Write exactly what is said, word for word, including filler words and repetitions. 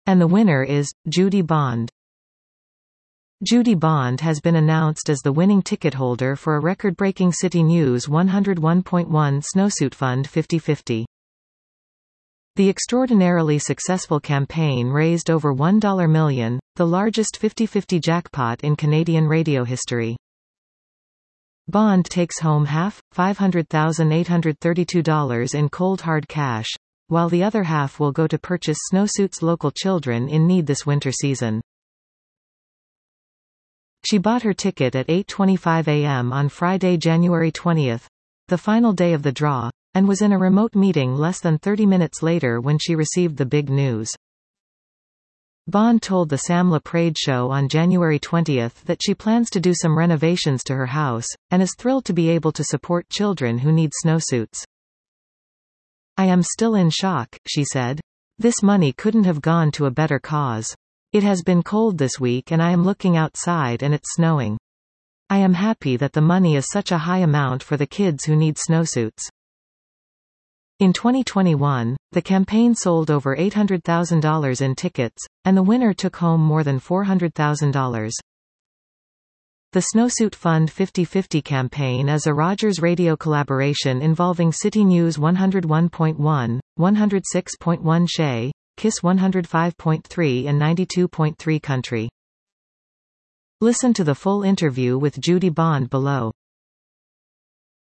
And the winner is Judy Bond. Judy Bond has been announced as the winning ticket holder for a record-breaking City News one oh one point one Snowsuit Fund fifty fifty. The extraordinarily successful campaign raised over one million dollars, the largest fifty fifty jackpot in Canadian radio history. Bond takes home half, five hundred thousand eight hundred thirty-two dollars in cold hard cash, while the other half will go to purchase snowsuits local children in need this winter season. She bought her ticket at eight twenty-five a m on Friday, January twentieth, the final day of the draw, and was in a remote meeting less than thirty minutes later when she received the big news. Bond told the Sam LaPrade Show on January twentieth that she plans to do some renovations to her house, and is thrilled to be able to support children who need snowsuits. "I am still in shock," she said. "This money couldn't have gone to a better cause. It has been cold this week and I am looking outside and it's snowing. I am happy that the money is such a high amount for the kids who need snowsuits." In twenty twenty-one, the campaign sold over eight hundred thousand dollars in tickets, and the winner took home more than four hundred thousand dollars. The Snowsuit Fund fifty fifty campaign is a Rogers Radio collaboration involving City News one oh one point one, one oh six point one S H E, KISS one oh five point three and ninety-two point three Country. Listen to the full interview with Judy Bond below.